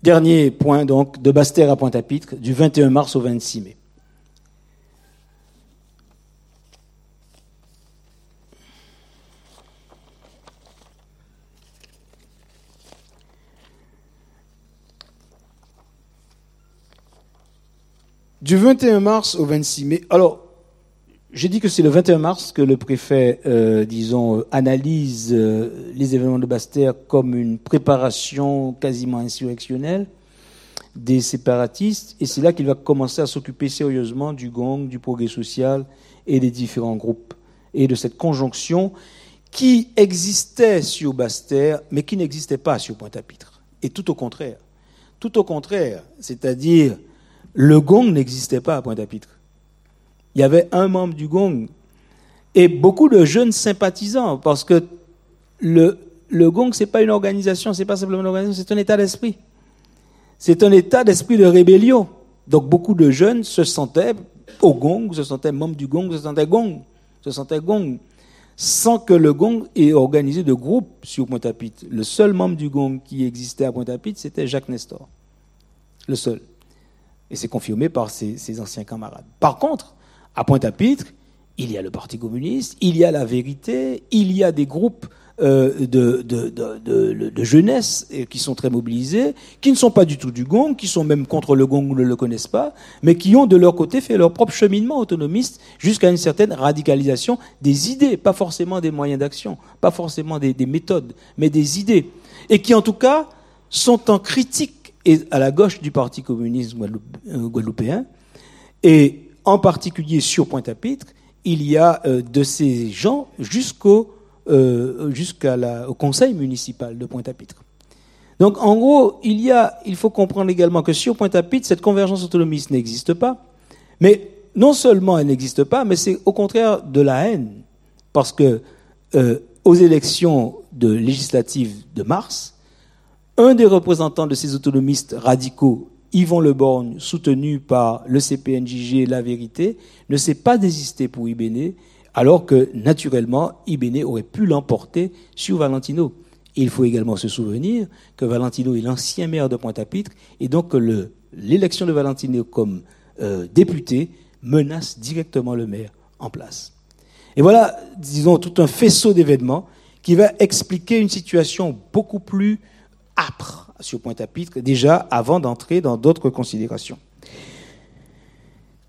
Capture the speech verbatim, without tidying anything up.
Dernier point, donc, de Basse-Terre à Pointe-à-Pitre, du vingt et un mars au vingt-six mai. Du vingt et un mars au vingt-six mai. Alors, j'ai dit que c'est le vingt et un mars que le préfet, euh, disons, euh, analyse euh, les événements de Basse-Terre comme une préparation quasiment insurrectionnelle des séparatistes, et c'est là qu'il va commencer à s'occuper sérieusement du Gong, du progrès social et des différents groupes, et de cette conjonction qui existait sur Basse-Terre, mais qui n'existait pas sur Pointe-à-Pitre. Et tout au contraire. Tout au contraire, c'est-à-dire le Gong n'existait pas à Pointe-à-Pitre. Il y avait un membre du Gong et beaucoup de jeunes sympathisants, parce que le, le Gong, c'est pas une organisation, c'est pas simplement une organisation, c'est un état d'esprit. C'est un état d'esprit de rébellion. Donc beaucoup de jeunes se sentaient au Gong, se sentaient membres du Gong, se sentaient Gong, se sentaient Gong, sans que le Gong ait organisé de groupe sur Pointe-à-Pitre. Le seul membre du Gong qui existait à Pointe-à-Pitre, c'était Jacques Nestor. Le seul. Et c'est confirmé par ses, ses anciens camarades. Par contre, à Pointe-à-Pitre, il y a le Parti communiste, il y a la Vérité, il y a des groupes euh, de, de, de, de, de jeunesse qui sont très mobilisés, qui ne sont pas du tout du Gong, qui sont même contre le Gong ou ne le connaissent pas, mais qui ont de leur côté fait leur propre cheminement autonomiste jusqu'à une certaine radicalisation des idées, pas forcément des moyens d'action, pas forcément des, des méthodes, mais des idées. Et qui en tout cas sont en critique et à la gauche du Parti communiste guadeloupéen, et en particulier sur Pointe-à-Pitre, il y a euh, de ces gens jusqu'au euh, jusqu'à la, au conseil municipal de Pointe-à-Pitre. Donc en gros, il y a, il faut comprendre également que sur Pointe-à-Pitre, cette convergence autonomiste n'existe pas, mais non seulement elle n'existe pas, mais c'est au contraire de la haine, parce que euh, aux élections de législatives de mars, un des représentants de ces autonomistes radicaux, Yvon Le Borgne, soutenu par le C P N J G, La Vérité, ne s'est pas désisté pour Ibéné, alors que, naturellement, Ibéné aurait pu l'emporter sur Valentino. Et il faut également se souvenir que Valentino est l'ancien maire de Pointe-à-Pitre, et donc que le, l'élection de Valentino comme euh, député menace directement le maire en place. Et voilà, disons, tout un faisceau d'événements qui va expliquer une situation beaucoup plus âpre sur Pointe-à-Pitre, déjà avant d'entrer dans d'autres considérations.